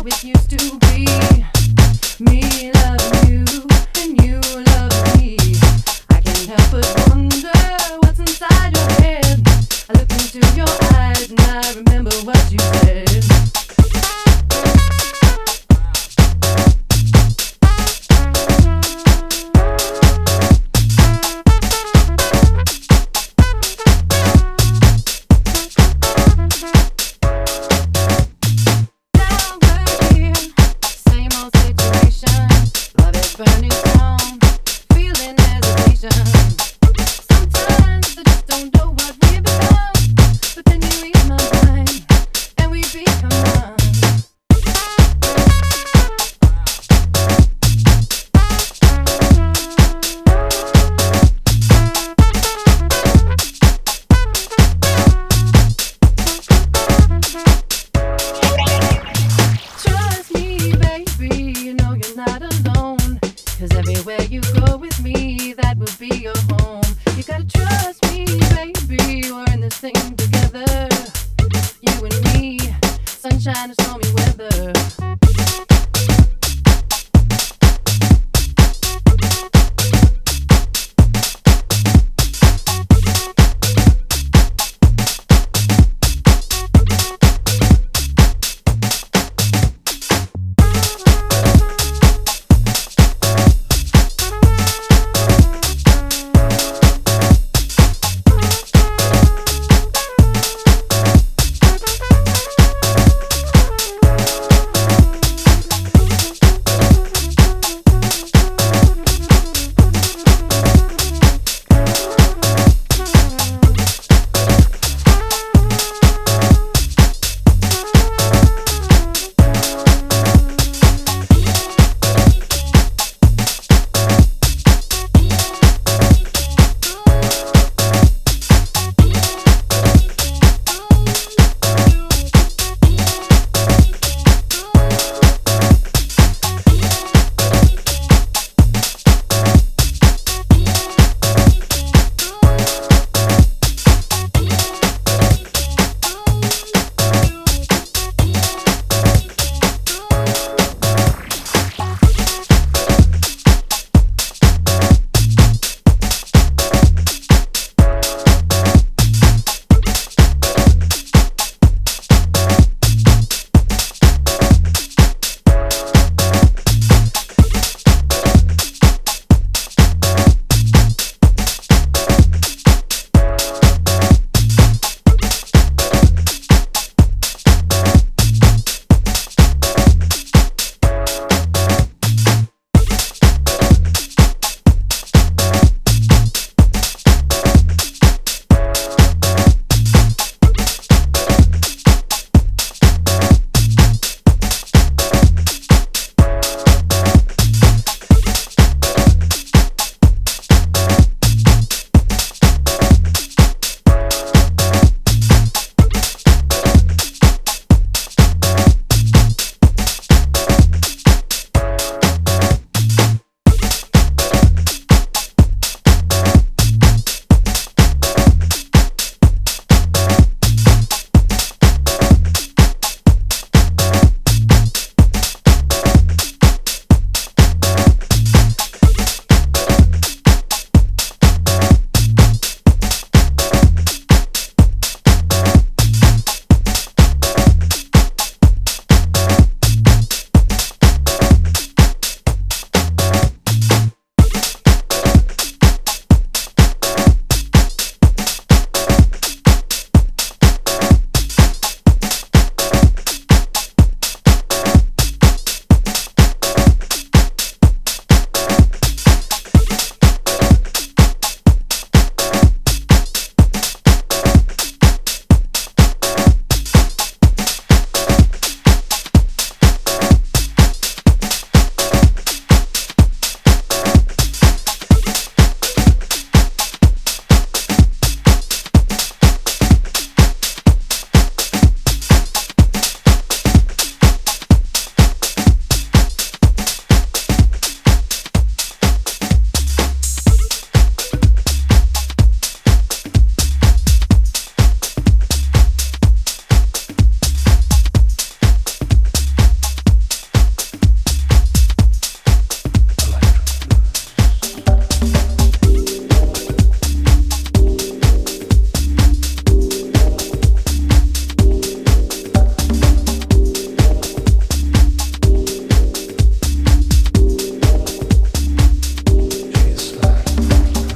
it used to be. Me loving you and you loving me. I can't help but wonder what's inside your head. I look into your eyes and I remember what you said. Burning strong, feeling hesitation. Sometimes I just don't know what we become, but then you read my mind and we become one. Trust me, baby, you know you're not alone. 'Cause everywhere you go with me, that will be your home. You gotta trust me, baby, we're in this thing together. You and me, sunshine and stormy weather.